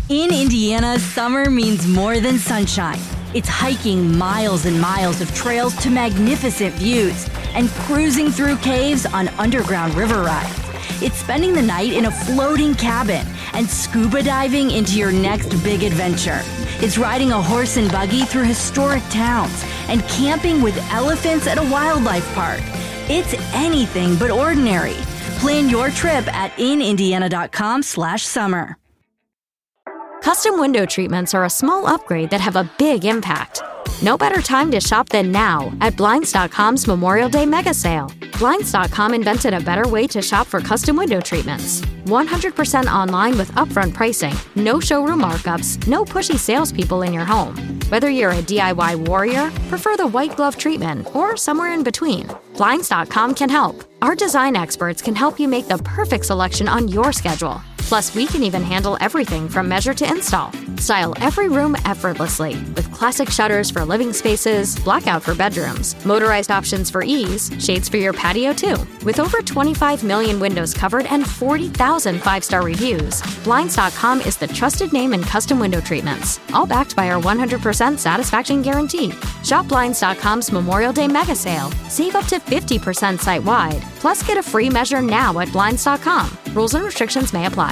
In Indiana, summer means more than sunshine. It's hiking miles and miles of trails to magnificent views and cruising through caves on underground river rides. It's spending the night in a floating cabin and scuba diving into your next big adventure. It's riding a horse and buggy through historic towns and camping with elephants at a wildlife park. It's anything but ordinary. Plan your trip at inindiana.com/summer. Custom window treatments are a small upgrade that have a big impact. No better time to shop than now at Blinds.com's Memorial Day Mega Sale. Blinds.com invented a better way to shop for custom window treatments. 100% online with upfront pricing, no showroom markups, no pushy salespeople in your home. Whether you're a DIY warrior, prefer the white glove treatment, or somewhere in between, Blinds.com can help. Our design experts can help you make the perfect selection on your schedule. Plus, we can even handle everything from measure to install. Style every room effortlessly with classic shutters for living spaces, blackout for bedrooms, motorized options for ease, shades for your patio too. With over 25 million windows covered and 40,000 five-star reviews, Blinds.com is the trusted name in custom window treatments, all backed by our 100% satisfaction guarantee. Shop Blinds.com's Memorial Day Mega Sale. Save up to 50% site-wide. Plus, get a free measure now at Blinds.com. Rules and restrictions may apply.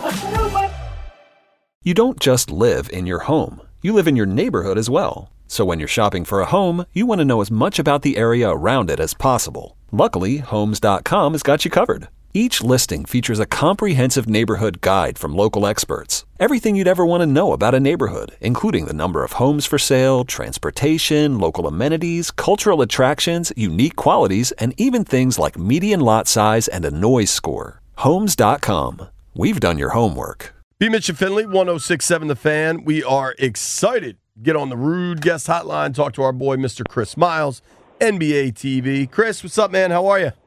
You don't just live in your home. You live in your neighborhood as well. So when you're shopping for a home, you want to know as much about the area around it as possible. Luckily, Homes.com has got you covered. Each listing features a comprehensive neighborhood guide from local experts. Everything you'd ever want to know about a neighborhood, including the number of homes for sale, transportation, local amenities, cultural attractions, unique qualities, and even things like median lot size and a noise score. Homes.com. We've done your homework. B. Mitch and Finley, 106.7 The Fan. We are excited. Get on the Rude Guest Hotline, talk to our boy, Mr. Chris Miles, NBA TV. Chris, what's up, man? How are you?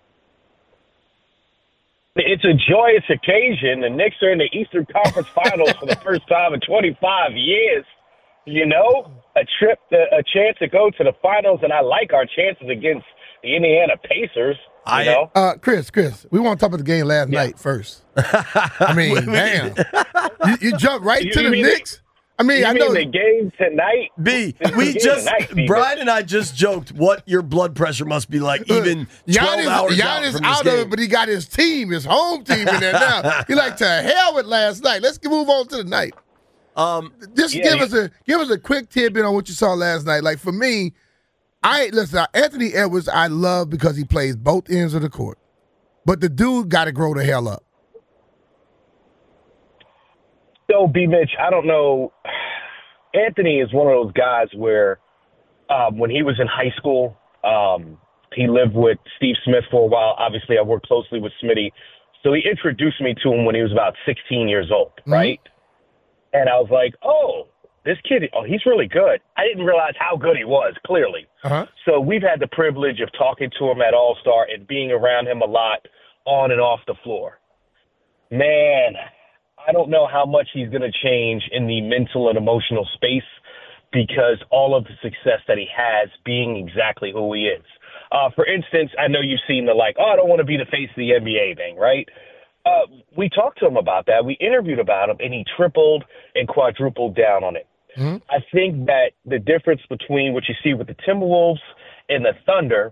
It's a joyous occasion. The Knicks are in the Eastern Conference Finals for the first time in 25 years. You know, a chance to go to the finals, and I like our chances against the Indiana Pacers. Chris, we want to talk about the game last night first. I mean, damn. You jumped right to the Knicks? I mean, I know the game tonight. Brian and I just joked what your blood pressure must be like even 12 hours out from this out game. of it, but he got his team, his home team in there now. He like, to hell with last night. Let's move on to the night. Give us a quick tidbit on what you saw last night. Like, for me, Anthony Edwards, I love because he plays both ends of the court. But the dude got to grow the hell up. So, B. Mitch, I don't know. Anthony is one of those guys where when he was in high school, he lived with Steve Smith for a while. Obviously, I worked closely with Smitty. So he introduced me to him when he was about 16 years old, right? And I was like, oh, this kid, he's really good. I didn't realize how good he was, clearly. So we've had the privilege of talking to him at All-Star and being around him a lot on and off the floor. Man, I don't know how much he's going to change in the mental and emotional space because all of the success that he has being exactly who he is. For instance, I know you've seen the I don't want to be the face of the NBA thing, right? We talked to him about that. We interviewed about him, and he tripled and quadrupled down on it. I think that the difference between what you see with the Timberwolves and the Thunder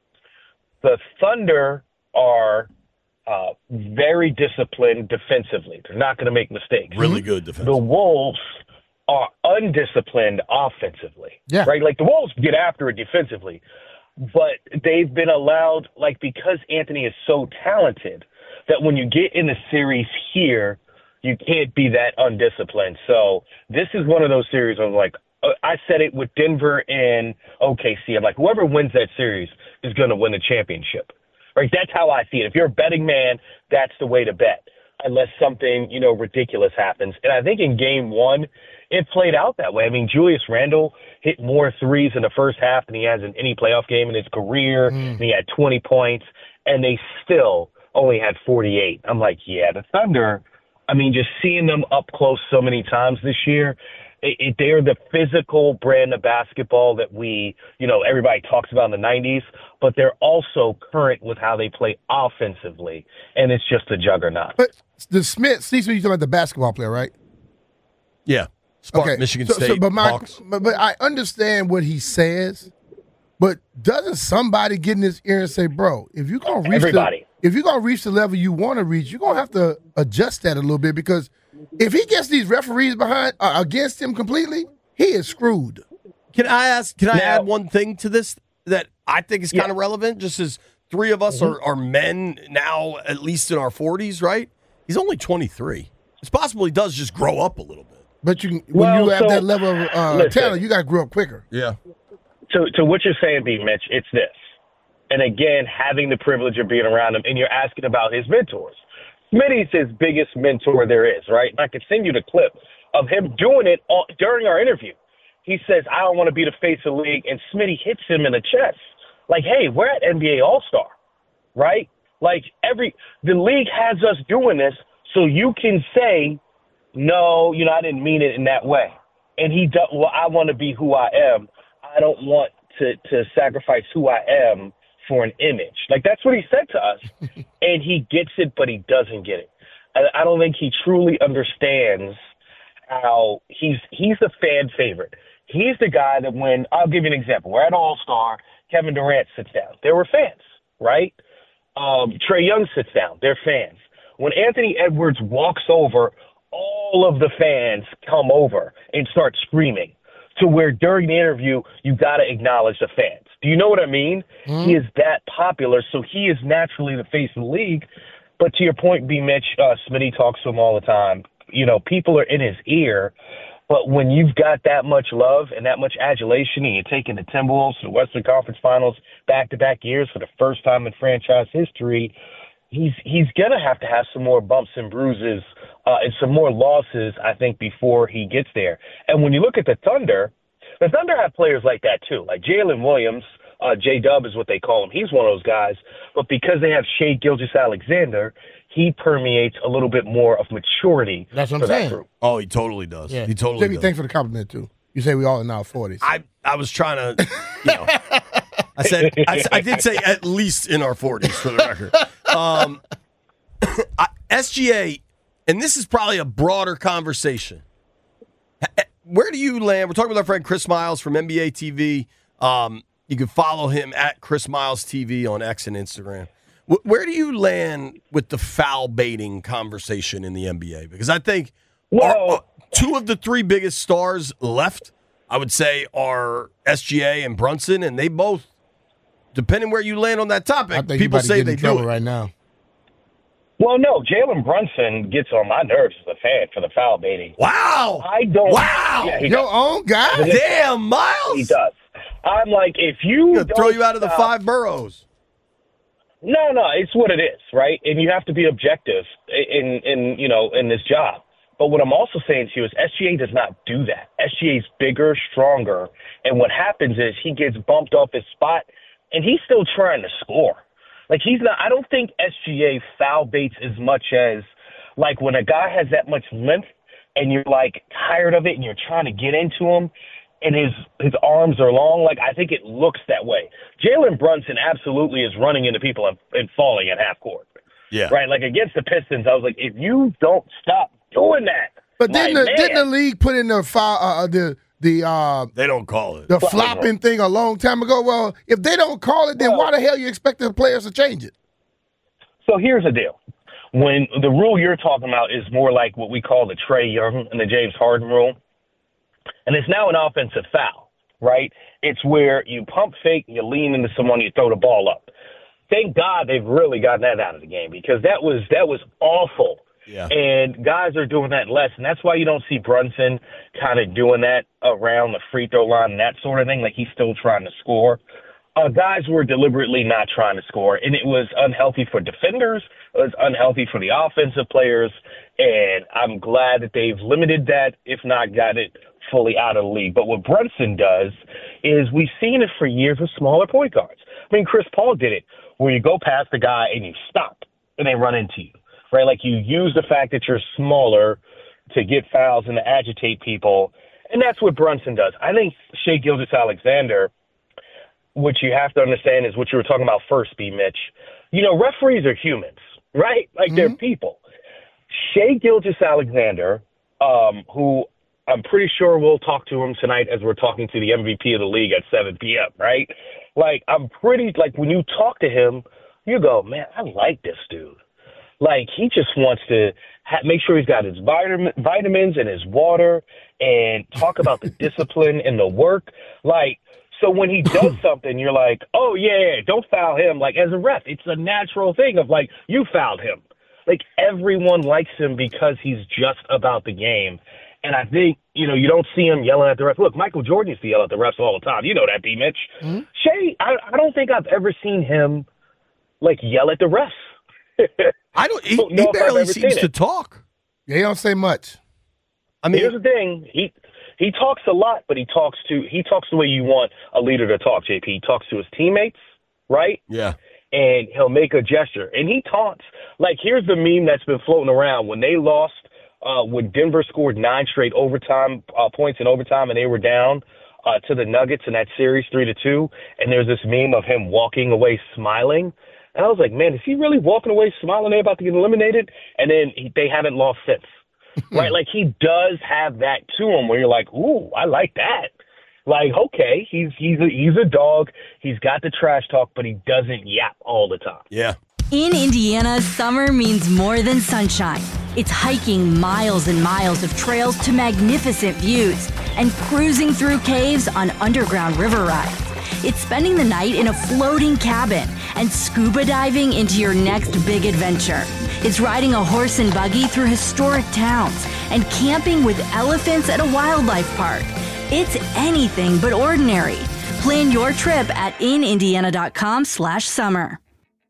are very disciplined defensively. They're not going to make mistakes. Really good defensively. The Wolves are undisciplined offensively. Yeah. Right? Like, the Wolves get after it defensively, but they've been allowed, because Anthony is so talented, that when you get in a series here, you can't be that undisciplined. So this is one of those series where I said it with Denver and OKC. I'm like, whoever wins that series is going to win the championship. Right? That's how I see it. If you're a betting man, that's the way to bet, unless something, ridiculous happens. And I think in game one, it played out that way. I mean, Julius Randle hit more threes in the first half than he has in any playoff game in his career. And he had 20 points, and they still only had 48. I'm like, yeah, the Thunder, I mean, just seeing them up close so many times this year, they're the physical brand of basketball that everybody talks about in the 90s, but they're also current with how they play offensively, and it's just a juggernaut. But Steve Smith, you're talking about the basketball player, right? Yeah. Michigan State. Hawks. But I understand what he says. But doesn't somebody get in his ear and say, bro, if you're gonna reach the level you want to reach, you're gonna have to adjust that a little bit, because if he gets these referees against him completely, he is screwed. Can I add one thing to this that I think is kind of relevant? Just as three of us are men now, at least in our 40s, right? He's only 23. It's possible he does just grow up a little bit. But when you have that level of talent, you got to grow up quicker. Yeah. To what you're saying, B. Mitch, it's this. And again, having the privilege of being around him, and you're asking about his mentors. Smitty's his biggest mentor there is, right? And I can send you the clip of him doing it during our interview. He says, I don't want to be the face of the league, and Smitty hits him in the chest. Like, hey, we're at NBA All-Star, right? Like, the league has us doing this, so you can say, no, I didn't mean it in that way. And I want to be who I am. I don't want to sacrifice who I am for an image. Like, that's what he said to us. And he gets it, but he doesn't get it. I don't think he truly understands how he's the fan favorite. He's the guy that I'll give you an example. We're at All-Star, Kevin Durant sits down. There were fans, right? Trae Young sits down. They're fans. When Anthony Edwards walks over, all of the fans come over and start screaming, to where during the interview, you got to acknowledge the fans. Do you know what I mean? Mm-hmm. He is that popular, so he is naturally the face of the league. But to your point, B. Mitch, Smitty talks to him all the time. People are in his ear. But when you've got that much love and that much adulation, and you're taking the Timberwolves to the Western Conference Finals back-to-back years for the first time in franchise history, he's going to have some more bumps and bruises and some more losses, I think, before he gets there. And when you look at the Thunder have players like that too, like Jalen Williams. J-Dub is what they call him. He's one of those guys. But because they have Shai Gilgeous-Alexander, he permeates a little bit more of maturity. That's what I'm saying. Group. Oh, he totally does. Yeah. He totally Jimmy, does. thanks for the compliment, too. You say we all in our 40s. I was trying to, I did say at least in our 40s, for the record. SGA, and this is probably a broader conversation. Where do you land? We're talking with our friend Chris Miles from NBA TV. You can follow him at Chris Miles TV on X and Instagram. Where do you land with the foul baiting conversation in the NBA? Because I think two of the three biggest stars left, I would say, are SGA and Brunson, and they both, depending where you land on that topic, people say they do it right now. Well, no, Jalen Brunson gets on my nerves as a fan for the foul baiting. Wow. I don't. Wow. Yeah, your own guy? Damn, Miles. He does. I'm like, if you don't throw you out of the 5 boroughs. No, it's what it is, right? And you have to be objective in this job. But what I'm also saying to you is SGA does not do that. SGA's bigger, stronger, and what happens is he gets bumped off his spot, and he's still trying to score. Like, he's not – I don't think SGA foul baits as much as, like, when a guy has that much length and you're, like, tired of it and you're trying to get into him and his arms are long, like, I think it looks that way. Jalen Brunson absolutely is running into people and falling at half court. Yeah. Right? Like, against the Pistons, I was like, if you don't stop doing that. But didn't the league put in the foul they don't call it the flopping thing a long time ago? Well, if they don't call it, then why the hell you expect the players to change it? So here's the deal. When the rule you're talking about is more like what we call the Trae Young and the James Harden rule, and it's now an offensive foul, right? It's where you pump fake, you lean into someone, you throw the ball up. Thank God they've really gotten that out of the game, because that was awful. Yeah. And guys are doing that less, and that's why you don't see Brunson kind of doing that around the free throw line and that sort of thing. Like, he's still trying to score. Guys were deliberately not trying to score, and it was unhealthy for defenders. It was unhealthy for the offensive players, and I'm glad that they've limited that, if not got it fully out of the league. But what Brunson does is we've seen it for years with smaller point guards. I mean, Chris Paul did it, where you go past the guy and you stop, and they run into you. Right, like you use the fact that you're smaller to get fouls and to agitate people, and that's what Brunson does. I think Shai Gilgeous-Alexander, what you have to understand is what you were talking about first, B. Mitch. Referees are humans, right? Like, they're people. Shai Gilgeous-Alexander, who I'm pretty sure we'll talk to him tonight as we're talking to the MVP of the league at 7 p.m., right? Like, when you talk to him, you go, man, I like this dude. Like, he just wants to make sure he's got his vitamins and his water and talk about the discipline and the work. Like, so when he does something, you're like, oh, yeah, don't foul him. Like, as a ref, it's a natural thing of, like, you fouled him. Like, everyone likes him because he's just about the game. And I think, you don't see him yelling at the refs. Look, Michael Jordan used to yell at the refs all the time. You know that, B-Mitch. Mm-hmm. Shea, I don't think I've ever seen him, like, yell at the refs. He barely seems to talk. Yeah, he don't say much. I mean, here's the thing. He talks a lot, but he talks the way you want a leader to talk, JP. He talks to his teammates, right? Yeah. And he'll make a gesture. And he taunts. Like, here's the meme that's been floating around. When they lost, when Denver scored 9 straight overtime points in overtime, and they were down to the Nuggets in that series 3-2, and there's this meme of him walking away smiling. And I was like, man, is he really walking away smiling? They're about to get eliminated? And then they haven't lost since. Right? Like, he does have that to him where you're like, ooh, I like that. Like, okay, he's a dog. He's got the trash talk, but he doesn't yap all the time. Yeah. In Indiana, summer means more than sunshine. It's hiking miles and miles of trails to magnificent views and cruising through caves on underground river rides. It's spending the night in a floating cabin and scuba diving into your next big adventure. It's riding a horse and buggy through historic towns and camping with elephants at a wildlife park. It's anything but ordinary. Plan your trip at inindiana.com/summer.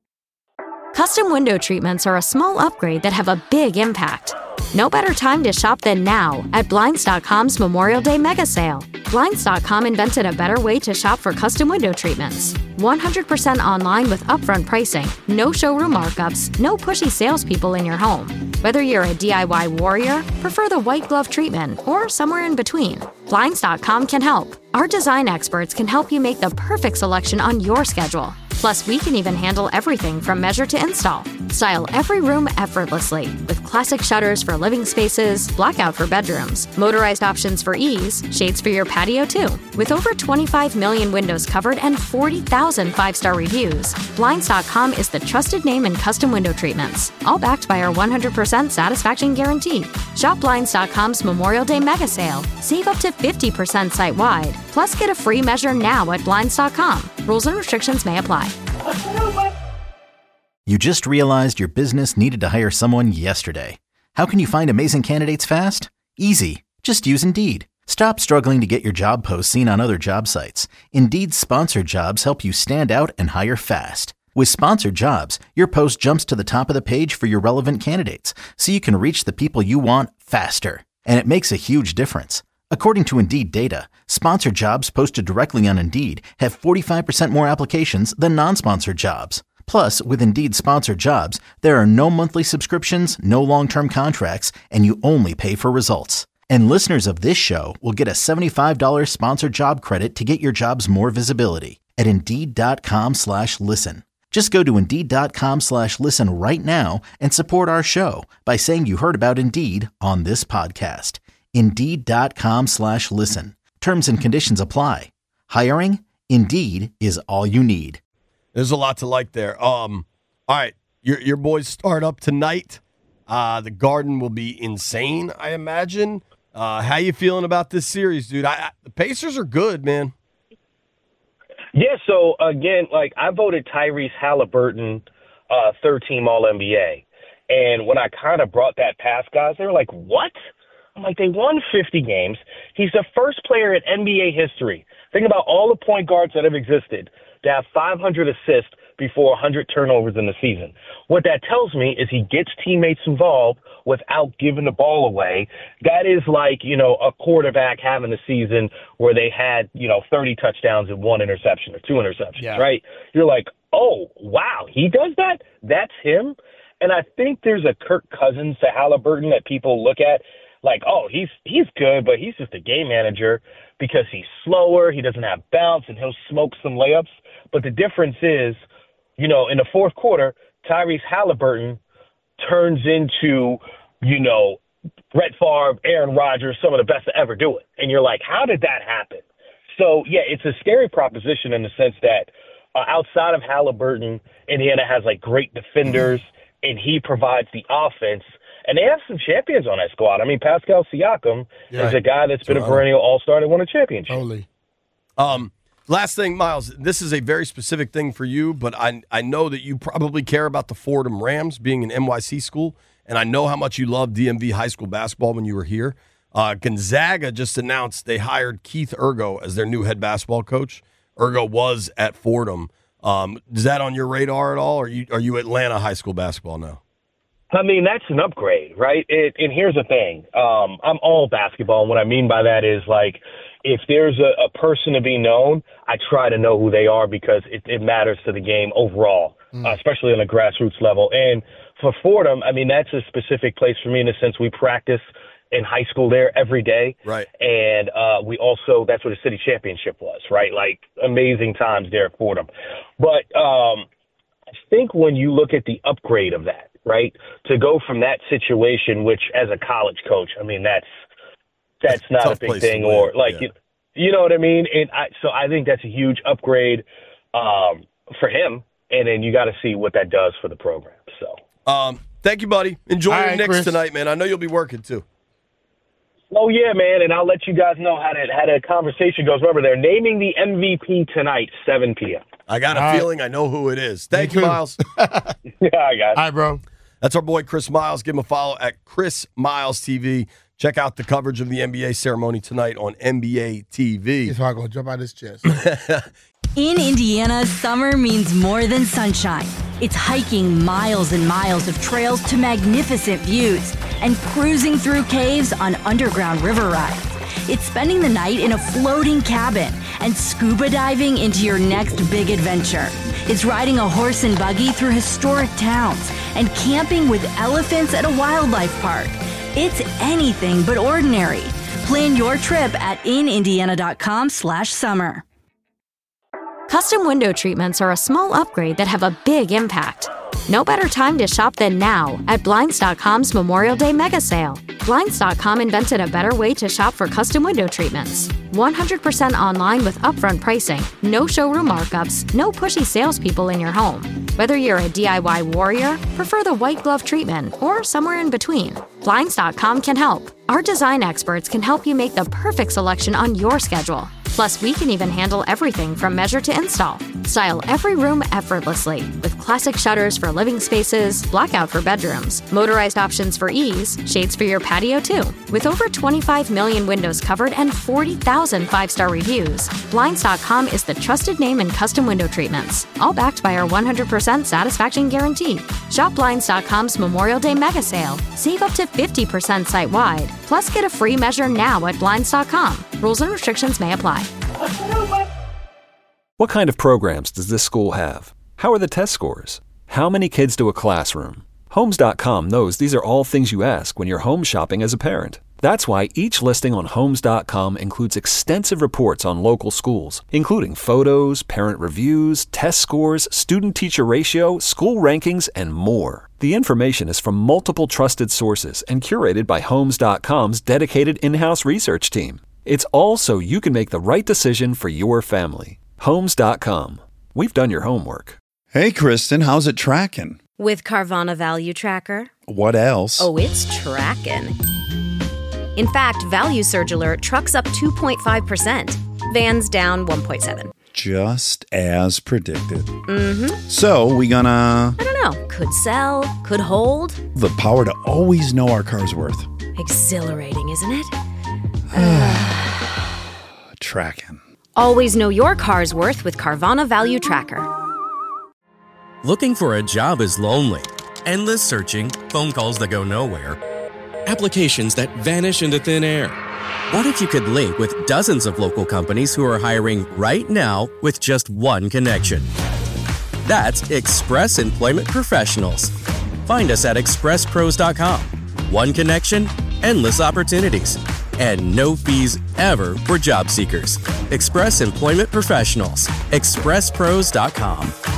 Custom window treatments are a small upgrade that have a big impact. No better time to shop than now at Blinds.com's Memorial Day mega sale. Blinds.com invented a better way to shop for custom window treatments. 100% online with upfront pricing, no showroom markups, no pushy salespeople in your home. Whether you're a DIY warrior, prefer the white glove treatment, or somewhere in between, Blinds.com can help. Our design experts can help you make the perfect selection on your schedule. Plus, we can even handle everything from measure to install. Style every room effortlessly with classic shutters for living spaces, blackout for bedrooms, motorized options for ease, shades for your patio too. With over 25 million windows covered and 40,000 5-star reviews, Blinds.com is the trusted name in custom window treatments, all backed by our 100% satisfaction guarantee. Shop Blinds.com's Memorial Day mega sale. Save up to 50% site-wide. Plus, get a free measure now at Blinds.com. Rules and restrictions may apply. You just realized your business needed to hire someone yesterday. How can you find amazing candidates fast? Easy. Just use Indeed. Stop struggling to get your job posts seen on other job sites. Indeed's sponsored jobs help you stand out and hire fast. With sponsored jobs, your post jumps to the top of the page for your relevant candidates, so you can reach the people you want faster. And it makes a huge difference. According to Indeed data, sponsored jobs posted directly on Indeed have 45% more applications than non-sponsored jobs. Plus, with Indeed sponsored jobs, there are no monthly subscriptions, no long-term contracts, and you only pay for results. And listeners of this show will get a $75 sponsored job credit to get your jobs more visibility at Indeed.com/listen. Just go to Indeed.com/listen right now and support our show by saying you heard about Indeed on this podcast. Indeed.com/listen. Terms and conditions apply. Hiring? Indeed is all you need. There's a lot to like there. All right, your boys start up tonight. The Garden will be insane, I imagine. How you feeling about this series, dude? The Pacers are good, man. Yeah, so again, like, I voted Tyrese Halliburton third-team All-NBA. And when I kind of brought that past guys, they were like, what? I'm like, they won 50 games. He's the first player in NBA history. Think about all the point guards that have existed to have 500 assists before 100 turnovers in the season. What that tells me is he gets teammates involved without giving the ball away. That is like, a quarterback having a season where they had, 30 touchdowns and 1 interception or 2 interceptions, right? You're like, oh, wow, he does that? That's him? And I think there's a Kirk Cousins to Halliburton that people look at like, oh, he's good, but he's just a game manager because he's slower, he doesn't have bounce, and he'll smoke some layups. But the difference is, in the fourth quarter, Tyrese Halliburton turns into, Brett Favre, Aaron Rodgers, some of the best to ever do it. And you're like, how did that happen? So, yeah, it's a scary proposition in the sense that outside of Halliburton, Indiana has, like, great defenders, and he provides the offense. And they have some champions on that squad. I mean, Pascal Siakam is a guy that's been a perennial all-star and won a championship. Totally. Last thing, Miles, this is a very specific thing for you, but I know that you probably care about the Fordham Rams being an NYC school, and I know how much you loved DMV high school basketball when you were here. Gonzaga just announced they hired Keith Ergo as their new head basketball coach. Ergo was at Fordham. Is that on your radar at all, or are you Atlanta high school basketball now? I mean, that's an upgrade, right? And here's the thing. I'm all basketball, and what I mean by that is, like, if there's a person to be known, I try to know who they are because it matters to the game overall, especially on a grassroots level. And for Fordham, I mean, that's a specific place for me in the sense we practice in high school there every day. Right. And we also, that's what the city championship was, right? Like, amazing times there at Fordham. But I think when you look at the upgrade of that, right, to go from that situation, which as a college coach, I mean, that's not a big thing, or like, you know what I mean? And so I think that's a huge upgrade for him. And then you got to see what that does for the program. So, thank you, buddy. Enjoy your Knicks Chris. tonight, man. I know you'll be working too. Oh yeah, man. And I'll let you guys know how the conversation goes. Remember, they're naming the MVP tonight, 7 p.m. I got a feeling I know who it is. Thank you, Miles. Yeah, I got it. All right, bro. That's our boy Chris Miles. Give him a follow at Chris Miles TV. Check out the coverage of the NBA ceremony tonight on NBA TV. He's going to jump out his chest. In Indiana, summer means more than sunshine. It's hiking miles and miles of trails to magnificent views and cruising through caves on underground river rides. It's spending the night in a floating cabin and scuba diving into your next big adventure. It's riding a horse and buggy through historic towns and camping with elephants at a wildlife park. It's anything but ordinary. Plan your trip at inindiana.com/summer. Custom window treatments are a small upgrade that have a big impact. No better time to shop than now at Blinds.com's Memorial Day Mega Sale. Blinds.com invented a better way to shop for custom window treatments. 100% online with upfront pricing, no showroom markups, no pushy salespeople in your home. Whether you're a DIY warrior, prefer the white glove treatment, or somewhere in between, Blinds.com can help. Our design experts can help you make the perfect selection on your schedule. Plus, we can even handle everything from measure to install. Style every room effortlessly with classic shutters for living spaces, blackout for bedrooms, motorized options for ease, shades for your patio too. With over 25 million windows covered and 40,000 five-star reviews, Blinds.com is the trusted name in custom window treatments, all backed by our 100% satisfaction guarantee. Shop Blinds.com's Memorial Day Mega Sale. Save up to 50% site-wide. Plus, get a free measure now at Blinds.com. Rules and restrictions may apply. What kind of programs does this school have? How are the test scores? How many kids do a classroom? Homes.com knows these are all things you ask when you're home shopping as a parent. That's why each listing on Homes.com includes extensive reports on local schools, including photos, parent reviews, test scores, student-teacher ratio, school rankings, and more. The information is from multiple trusted sources and curated by Homes.com's dedicated in-house research team. It's all so you can make the right decision for your family. Homes.com. We've done your homework. Hey, Kristen, how's it tracking? With Carvana Value Tracker. What else? Oh, it's tracking. In fact, Value Surge Alert trucks up 2.5%. Vans down 1.7%. Just as predicted. Mm-hmm. So, we gonna... I don't know. Could sell, could hold. The power to always know our car's worth. Exhilarating, isn't it? Tracking. Always know your car's worth with Carvana Value Tracker. Looking for a job is lonely. Endless searching, phone calls that go nowhere, applications that vanish into thin air. What if you could link with dozens of local companies who are hiring right now with just one connection? That's Express Employment Professionals. Find us at expresspros.com. One connection, endless opportunities, and no fees ever for job seekers. Express Employment Professionals. expresspros.com.